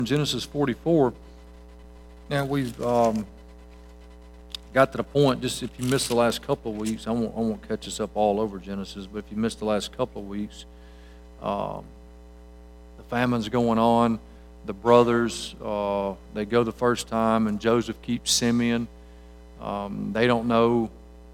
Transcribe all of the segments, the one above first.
Genesis 44. Now we've got to the point, just if you missed the last couple of weeks, I won't catch us up all over Genesis, but if you missed the last couple of weeks, the famine's going on. The brothers, they go the first time, and Joseph keeps Simeon. They don't know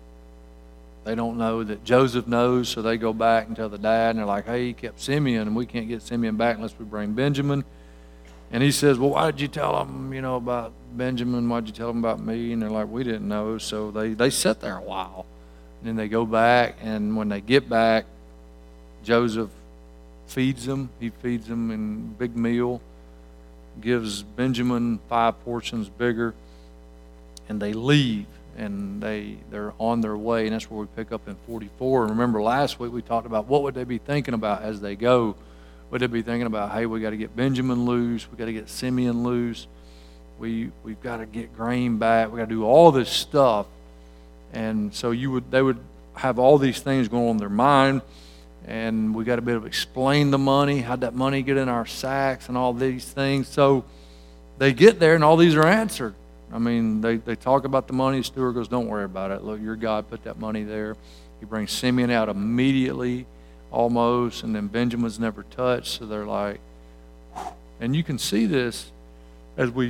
that Joseph knows, so they go back and tell the dad, and they're like, hey, he kept Simeon, and we can't get Simeon back unless we bring Benjamin. And he says, well, why did you tell them, about Benjamin? Why did you tell them about me? And they're like, we didn't know. So they sit there a while. And then they go back, and when they get back, Joseph feeds them. He feeds them in a big meal, gives Benjamin 5 portions bigger, and they leave. And they're on their way, and that's where we pick up in 44. And remember, last week we talked about what would they be thinking about as they go. Would they be thinking about, hey, we got to get Benjamin loose, we got to get Simeon loose, we've got to get grain back, we got to do all this stuff. And so they would have all these things going on in their mind, and we got to be able to explain the money, how'd that money get in our sacks, and all these things. So they get there, and all these are answered. I mean, they talk about the money. The steward goes, don't worry about it. Look, your God put that money there. He brings Simeon out immediately, almost, and then Benjamin's never touched. So they're like, and you can see this as we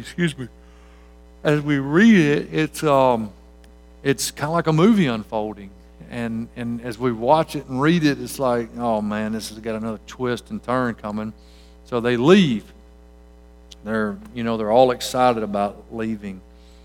read it. It's kind of like a movie unfolding, and as we watch it and read it, it's like, oh man, this has got another twist and turn coming. So they leave. They're all excited about leaving.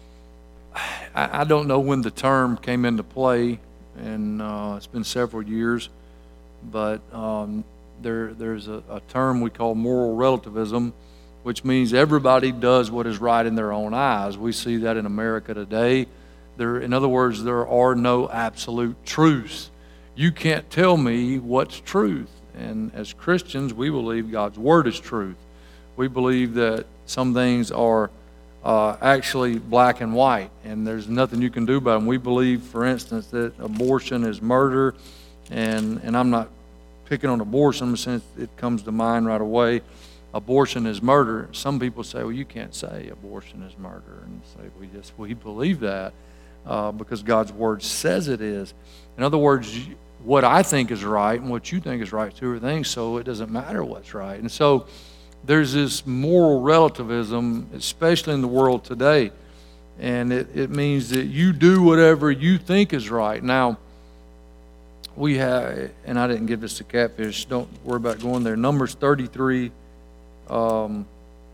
I don't know when the term came into play, and it's been several years, but there's a term we call moral relativism, which means everybody does what is right in their own eyes. We see that in America today. In other words, there are no absolute truths. You can't tell me what's truth. And as Christians, we believe God's Word is truth. We believe that some things are actually black and white, and there's nothing you can do about them. We believe, for instance, that abortion is murder, and I'm not picking on abortion since it comes to mind right away. Abortion is murder. Some people say, well, you can't say abortion is murder, and say we believe that because God's Word says it is. In other words, what I think is right and what you think is right, two are things, so it doesn't matter what's right. And so there's this moral relativism, especially in the world today, and it means that you do whatever you think is right. Now, we have, and I didn't give this to Catfish, don't worry about going there, Numbers 33, and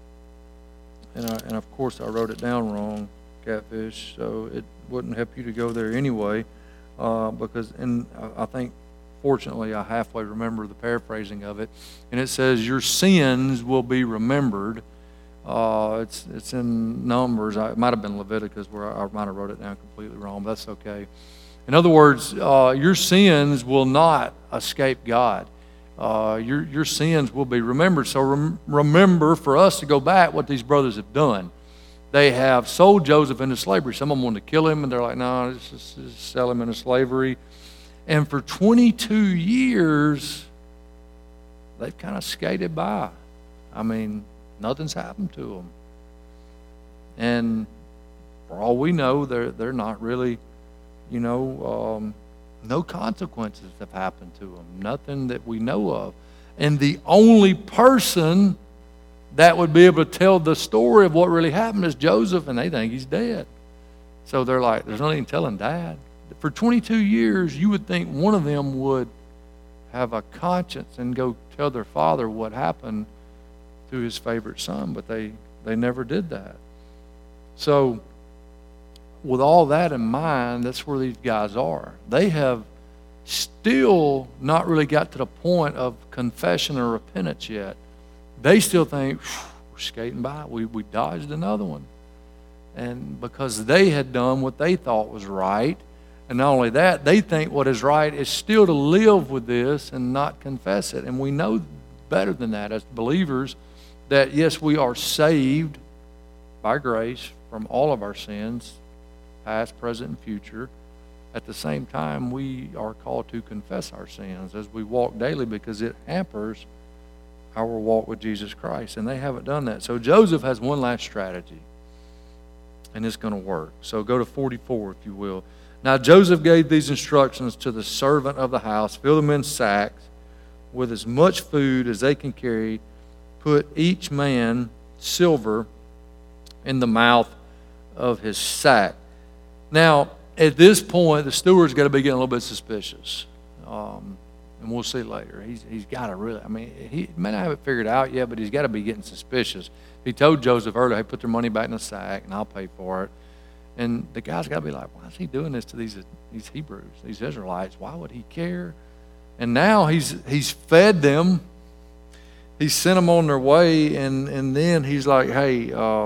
of course I wrote it down wrong, Catfish, so it wouldn't help you to go there anyway, because I think, fortunately, I halfway remember the paraphrasing of it, and it says, your sins will be remembered. It's in Numbers. It might have been Leviticus where I might have wrote it down completely wrong, but that's okay. In other words, your sins will not escape God. Your sins will be remembered. So remember, for us to go back, what these brothers have done. They have sold Joseph into slavery. Some of them wanted to kill him, and they're like, no, just sell him into slavery. And for 22 years, they've kind of skated by. I mean, nothing's happened to them. And for all we know, they're not really, no consequences have happened to them. Nothing that we know of. And the only person that would be able to tell the story of what really happened is Joseph, and they think he's dead. So they're like, there's nothing telling Dad. For 22 years, you would think one of them would have a conscience and go tell their father what happened to his favorite son, but they never did that. So with all that in mind, that's where these guys are. They have still not really got to the point of confession or repentance yet. They still think, we're skating by. We dodged another one. And because they had done what they thought was right, and not only that, they think what is right is still to live with this and not confess it. And we know better than that as believers that, yes, we are saved by grace from all of our sins, past, present, and future. At the same time, we are called to confess our sins as we walk daily because it hampers our walk with Jesus Christ. And they haven't done that. So Joseph has one last strategy, and it's going to work. So go to 44, if you will. Now Joseph gave these instructions to the servant of the house: fill them in sacks with as much food as they can carry. Put each man silver in the mouth of his sack. Now, at this point, the steward's got to be getting a little bit suspicious. And we'll see later. He's got to really, he may not have it figured out yet, but he's got to be getting suspicious. He told Joseph earlier, hey, put their money back in the sack, and I'll pay for it. And the guy's got to be like, why is he doing this to these Hebrews, these Israelites? Why would he care? And now he's fed them. He sent them on their way, and then he's like, hey,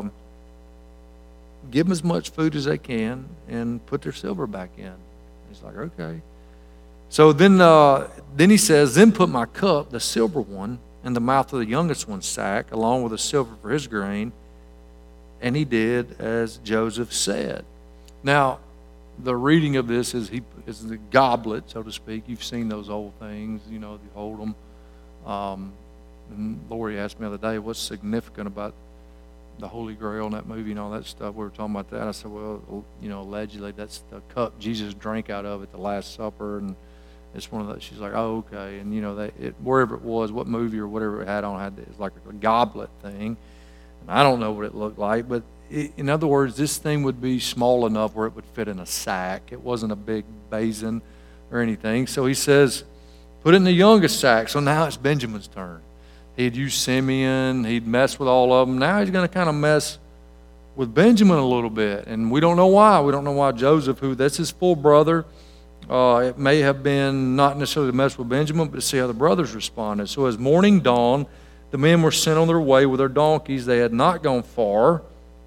give them as much food as they can and put their silver back in. He's like, okay. So then he says, then put my cup, the silver one, in the mouth of the youngest one's sack, along with the silver for his grain. And he did as Joseph said. Now, the reading of this is the goblet, so to speak. You've seen those old things, you hold them. And Lori asked me the other day, what's significant about the Holy Grail and that movie and all that stuff? We were talking about that. I said, well, allegedly that's the cup Jesus drank out of at the Last Supper, and it's one of those. She's like, oh, okay. And wherever it was, what movie or whatever it had on, it's like a goblet thing. And I don't know what it looked like, but in other words, this thing would be small enough where it would fit in a sack. It wasn't a big basin or anything. So he says, put it in the youngest sack. So now it's Benjamin's turn. He had used Simeon. He'd messed with all of them. Now he's going to kind of mess with Benjamin a little bit. And we don't know why. We don't know why Joseph, that's his full brother, it may have been not necessarily to mess with Benjamin, but to see how the brothers responded. So as morning dawned, the men were sent on their way with their donkeys. They had not gone far.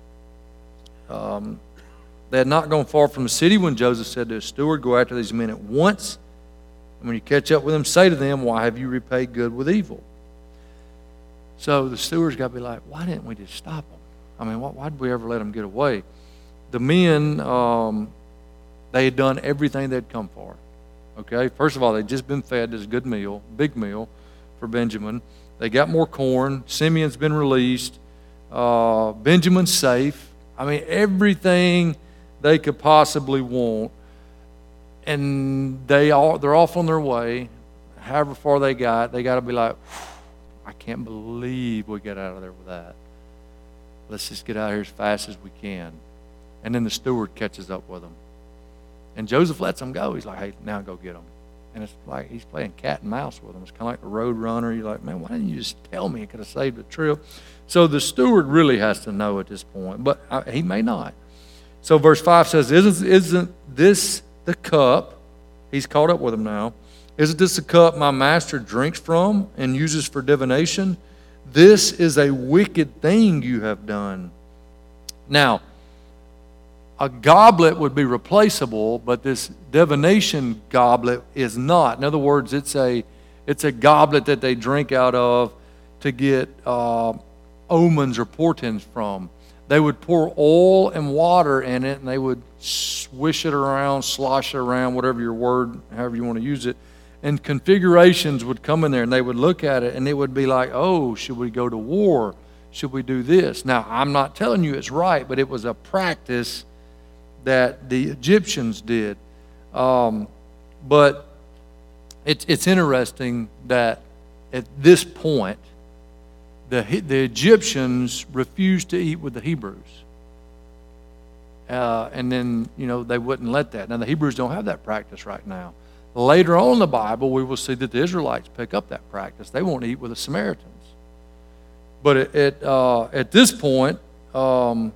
They had not gone far from the city when Joseph said to his steward, go after these men at once. And when you catch up with them, say to them, why have you repaid good with evil? So the steward's got to be like, why didn't we just stop them? Why did we ever let them get away? The men, they had done everything they'd come for. Okay, first of all, they'd just been fed this good meal, big meal for Benjamin. They got more corn. Simeon's been released. Benjamin's safe. Everything they could possibly want. And they're off on their way. However far they got to be like, I can't believe we got out of there with that. Let's just get out of here as fast as we can. And then the steward catches up with them. And Joseph lets them go. He's like, hey, now go get them. And it's like he's playing cat and mouse with them. It's kind of like the road runner. You're like, man, why didn't you just tell me? It could have saved the trip. So the steward really has to know at this point, but he may not. So verse 5 says, isn't this the cup? He's caught up with them now. Isn't this the cup my master drinks from and uses for divination? This is a wicked thing you have done. Now, a goblet would be replaceable, but this divination goblet is not. In other words, it's a goblet that they drink out of to get omens or portents from. They would pour oil and water in it, and they would swish it around, slosh it around, whatever your word, however you want to use it. And configurations would come in there, and they would look at it, and it would be like, oh, should we go to war? Should we do this? Now, I'm not telling you it's right, but it was a practice that the Egyptians did. But it's interesting that at this point, the Egyptians refused to eat with the Hebrews. And then, they wouldn't let that. Now, the Hebrews don't have that practice right now. Later on in the Bible, we will see that the Israelites pick up that practice. They won't eat with the Samaritans. But at this point, and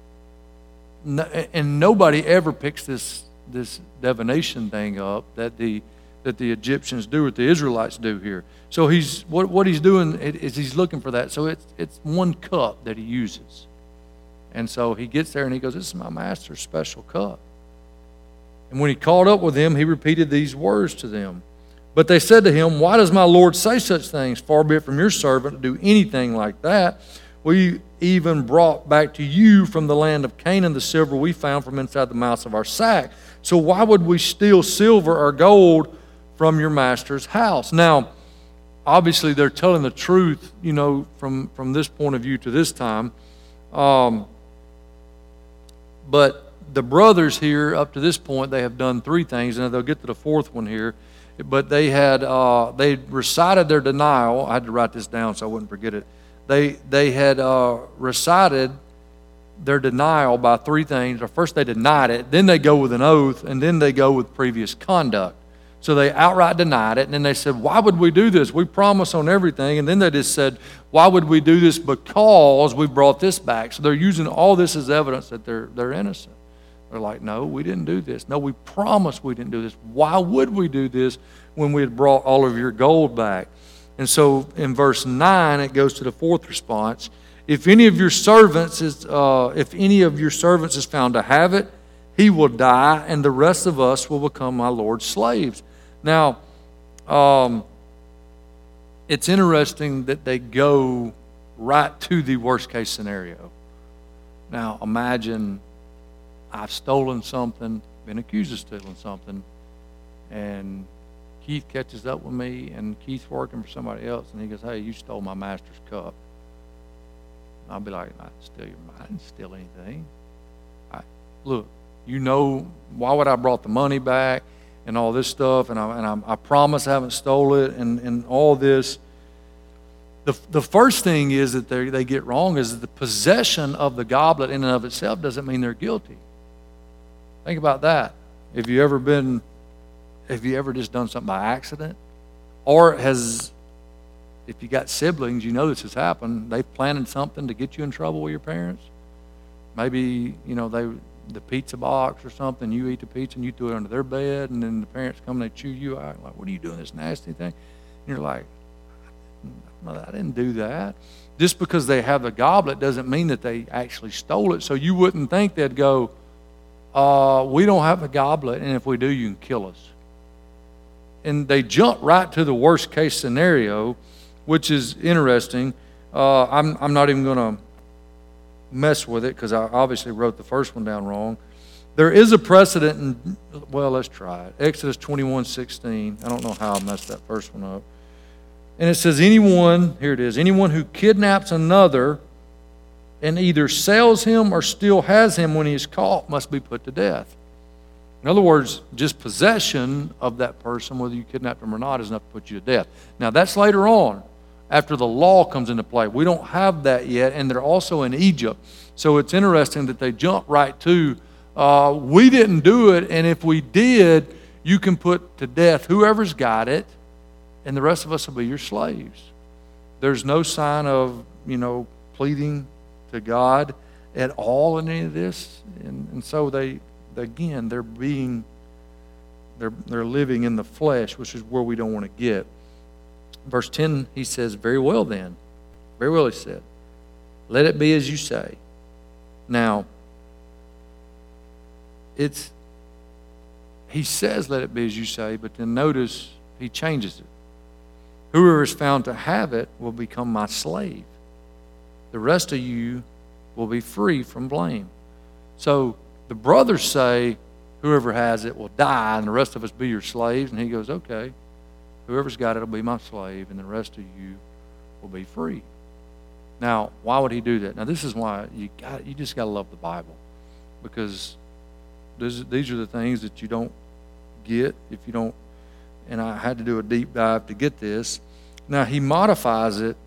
nobody ever picks this divination thing up that the Egyptians do, what the Israelites do here. So what he's doing is he's looking for that. So it's one cup that he uses. And so he gets there and he goes, this is my master's special cup. And when he caught up with them, he repeated these words to them. But they said to him, why does my Lord say such things? Far be it from your servant to do anything like that. We even brought back to you from the land of Canaan the silver we found from inside the mouths of our sack. So why would we steal silver or gold from your master's house? Now, obviously they're telling the truth, from this point of view to this time. But the brothers here, up to this point, they have done three things, and they'll get to the fourth one here. But they recited their denial. I had to write this down so I wouldn't forget it. They had recited their denial by three things. Or first they denied it, then they go with an oath, and then they go with previous conduct. So they outright denied it, and then they said, why would we do this? We promise on everything. And then they just said, why would we do this? Because we brought this back. So they're using all this as evidence that they're innocent. They're like, no, we didn't do this. No, we promised we didn't do this. Why would we do this when we had brought all of your gold back? And so in verse 9, it goes to the fourth response. If any of your servants is found to have it, he will die, and the rest of us will become my Lord's slaves. Now, it's interesting that they go right to the worst case scenario. Now, imagine I've stolen something, been accused of stealing something, and Keith catches up with me, and Keith's working for somebody else, and he goes, hey, you stole my master's cup. And I'll be like, I didn't steal anything. Look, why would I brought the money back and all this stuff, and I promise I haven't stole it, and all this. The first thing is that they get wrong is that the possession of the goblet in and of itself doesn't mean they're guilty. Think about that. Have you ever just done something by accident? Or if you got siblings, this has happened. They've planted something to get you in trouble with your parents. Maybe, the pizza box or something, you eat the pizza and you throw it under their bed, and then the parents come and they chew you out. Like, what are you doing, this nasty thing? And you're like, I didn't do that. Just because they have the goblet doesn't mean that they actually stole it. So you wouldn't think they'd go, we don't have a goblet, and if we do, you can kill us. And they jump right to the worst case scenario, which is interesting. I'm not even going to mess with it because I obviously wrote the first one down wrong. There is a precedent let's try it. Exodus 21:16. I don't know how I messed that first one up. And it says, anyone who kidnaps another and either sells him or still has him when he is caught must be put to death. In other words, just possession of that person, whether you kidnapped him or not, is enough to put you to death. Now, that's later on, after the law comes into play. We don't have that yet, and they're also in Egypt. So it's interesting that they jump right to, we didn't do it, and if we did, you can put to death whoever's got it, and the rest of us will be your slaves. There's no sign of, pleading to God at all in any of this. And so they're living in the flesh, which is where we don't want to get. Verse 10, he says, very well then. Very well, he said. Let it be as you say. Now, he says, let it be as you say, but then notice he changes it. Whoever is found to have it will become my slave. The rest of you will be free from blame. So the brothers say, whoever has it will die, and the rest of us be your slaves. And he goes, okay, whoever's got it will be my slave, and the rest of you will be free. Now, why would he do that? Now, this is why you just got to love the Bible, because these are the things that you don't get if you don't. And I had to do a deep dive to get this. Now, he modifies it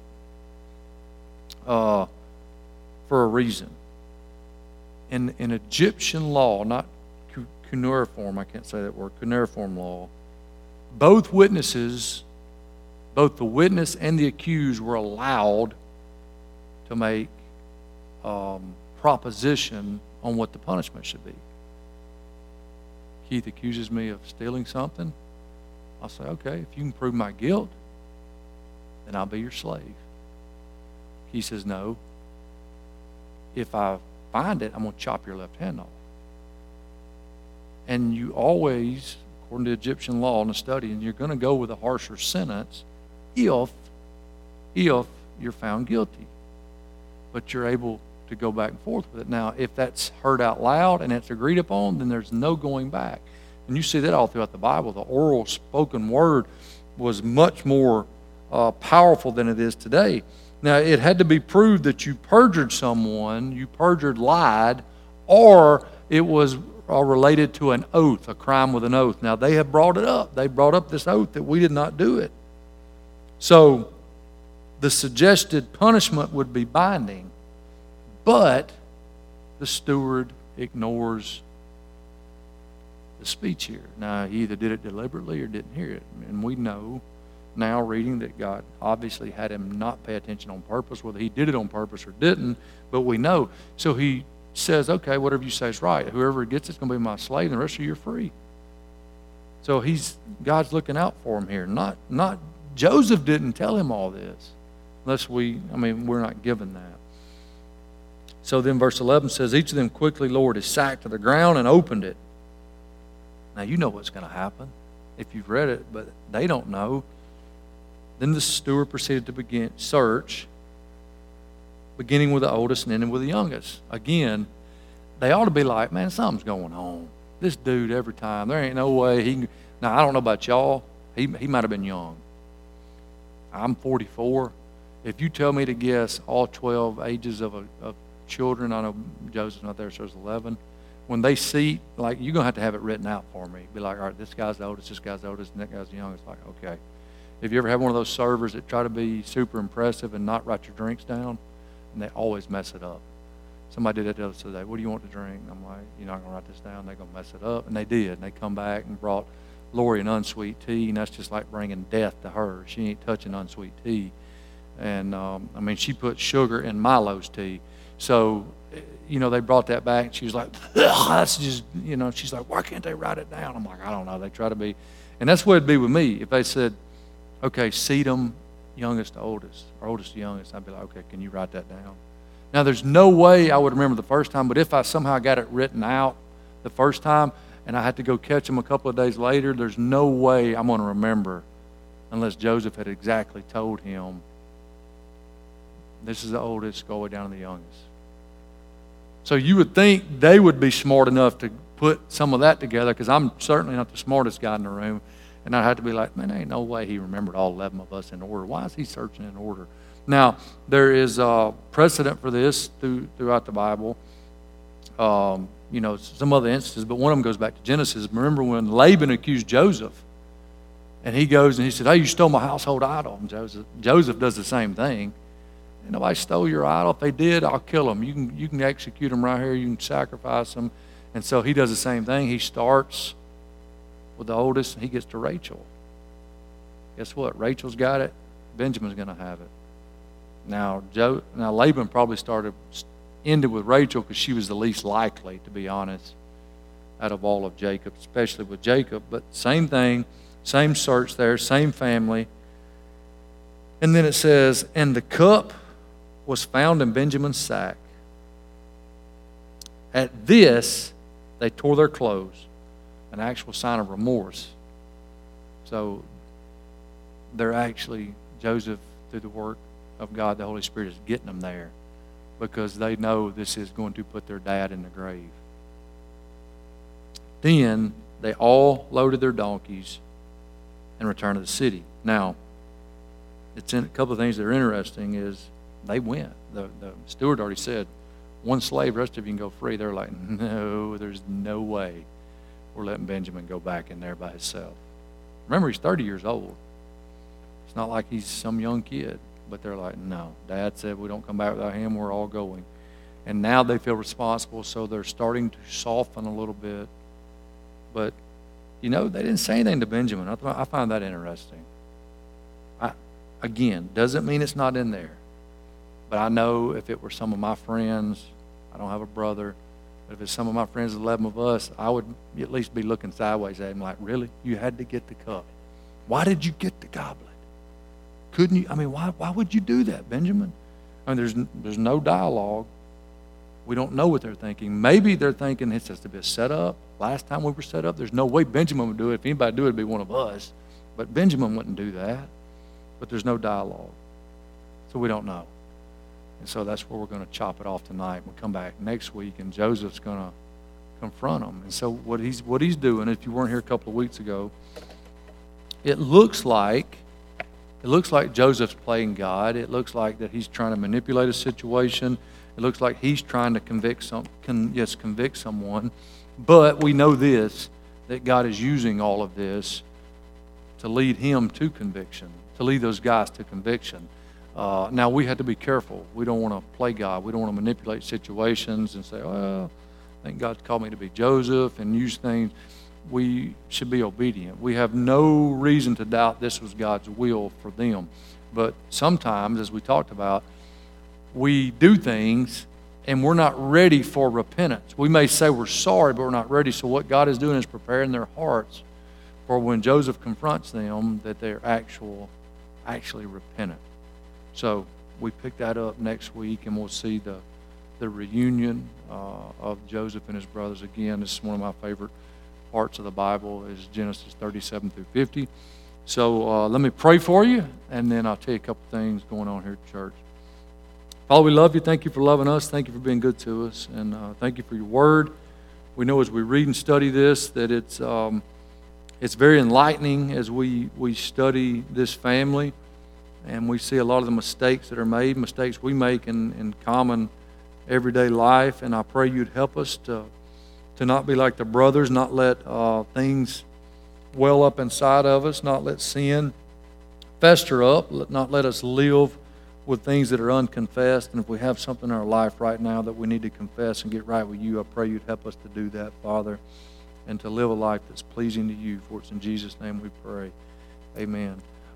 for a reason. In Egyptian law, not cuneiform, I can't say that word, cuneiform law, both witnesses, both the witness and the accused, were allowed to make proposition on what the punishment should be. Keith accuses me of stealing something. I'll say, okay, if you can prove my guilt, then I'll be your slave. He says, no. If I find it, I'm going to chop your left hand off. And you always, according to Egyptian law and the study, and you're going to go with a harsher sentence if you're found guilty. But you're able to go back and forth with it. Now, if that's heard out loud and it's agreed upon, then there's no going back. And you see that all throughout the Bible. The oral spoken word was much more powerful than it is today. Now, it had to be proved that you perjured someone, you lied, or it was related to an oath, a crime with an oath. Now, they have brought it up. They brought up this oath that we did not do it. So, the suggested punishment would be binding, but the steward ignores the speech here. Now, he either did it deliberately or didn't hear it. And we know now, reading, that God obviously had him not pay attention on purpose, whether he did it on purpose or didn't, but we know. So he says, okay, whatever you say is right. Whoever gets it's going to be my slave, and the rest of you are free. So God's looking out for him here. Not Joseph didn't tell him all this, unless we're not given that. So then verse 11 says, each of them quickly lowered his sack to the ground and opened it. Now you know what's going to happen if you've read it, but they don't know. Then the steward proceeded to begin search, beginning with the oldest and ending with the youngest. Again, they ought to be like, man, something's going on. This dude every time, there ain't no way he can. Now, I don't know about y'all. He might have been young. I'm 44. If you tell me to guess all 12 ages of children, I know Joseph's not there, so there's 11. When they see, like, you're going to have it written out for me. Be like, all right, this guy's the oldest, and that guy's the youngest. Like, okay. Have you ever had one of those servers that try to be super impressive and not write your drinks down? And they always mess it up. Somebody did that the other day. What do you want to drink? And I'm like, you're not going to write this down. They're going to mess it up. And they did. And they come back and brought Lori an unsweet tea, and that's just like bringing death to her. She ain't touching unsweet tea. And, she put sugar in Milo's tea. So, they brought that back, and she was like, that's just, she's like, why can't they write it down? I'm like, I don't know. They try to be. And that's what it'd be with me. If they said, okay, seat them youngest to oldest, or oldest to youngest, I'd be like, okay, can you write that down? Now, there's no way I would remember the first time, but if I somehow got it written out the first time and I had to go catch them a couple of days later, there's no way I'm going to remember unless Joseph had exactly told him, this is the oldest, go way down to the youngest. So you would think they would be smart enough to put some of that together, because I'm certainly not the smartest guy in the room. And I'd have to be like, man, there ain't no way he remembered all 11 of us in order. Why is he searching in order? Now, there is a precedent for this throughout the Bible. Some other instances, but one of them goes back to Genesis. Remember when Laban accused Joseph, and he goes and he said, hey, you stole my household idol. And Joseph does the same thing. And nobody stole your idol. If they did, I'll kill them. You can execute them right here. You can sacrifice them. And so he does the same thing. He starts with the oldest, and he gets to Rachel. Guess what? Rachel's got it. Benjamin's going to have it. Now Laban probably ended with Rachel because she was the least likely, to be honest, out of all of Jacob, especially with Jacob. But same thing, same search there, same family. And then it says, and the cup was found in Benjamin's sack. At this, they tore their clothes, an actual sign of remorse. So they're actually, Joseph, through the work of God, the Holy Spirit, is getting them there because they know this is going to put their dad in the grave. Then they all loaded their donkeys and returned to the city. Now, a couple of things that are interesting is they went. The steward already said, one slave, the rest of you can go free. They're like, no, there's no way we're letting Benjamin go back in there by himself. Remember, he's 30 years old. It's not like he's some young kid. But they're like, no. Dad said we don't come back without him. We're all going. And now they feel responsible, so they're starting to soften a little bit. But, they didn't say anything to Benjamin. I find that interesting. Again, doesn't mean it's not in there. But I know if it were some of my friends, I don't have a brother, but if it's some of my friends, 11 of us, I would at least be looking sideways at him like, really? You had to get the cup. Why did you get the goblet? Couldn't you? Why would you do that, Benjamin? There's no dialogue. We don't know what they're thinking. Maybe they're thinking it's just a bit set up. Last time we were set up, there's no way Benjamin would do it. If anybody would do it, it'd be one of us. But Benjamin wouldn't do that. But there's no dialogue. So we don't know. And so that's where we're going to chop it off tonight. We'll come back next week, and Joseph's going to confront them. And so what he's doing, if you weren't here a couple of weeks ago, it looks like It looks like Joseph's playing God. It looks like that he's trying to manipulate a situation. It looks like he's trying to convict someone. But we know this, that God is using all of this to lead him to conviction, to lead those guys to conviction. Now, we have to be careful. We don't want to play God. We don't want to manipulate situations and say, well, I think God's called me to be Joseph and use things. We should be obedient. We have no reason to doubt this was God's will for them. But sometimes, as we talked about, we do things and we're not ready for repentance. We may say we're sorry, but we're not ready. So what God is doing is preparing their hearts for when Joseph confronts them, that they're actually repentant. So we pick that up next week, and we'll see the reunion of Joseph and his brothers again. This is one of my favorite parts of the Bible, is Genesis 37 through 50. So let me pray for you, and then I'll tell you a couple things going on here at church. Father, we love you. Thank you for loving us. Thank you for being good to us, and thank you for your word. We know as we read and study this that it's very enlightening as we study this family, and we see a lot of the mistakes that are made, mistakes we make in common everyday life. And I pray you'd help us to not be like the brothers, not let things well up inside of us, not let sin fester up, not let us live with things that are unconfessed. And if we have something in our life right now that we need to confess and get right with you, I pray you'd help us to do that, Father, and to live a life that's pleasing to you. For it's in Jesus' name we pray. Amen.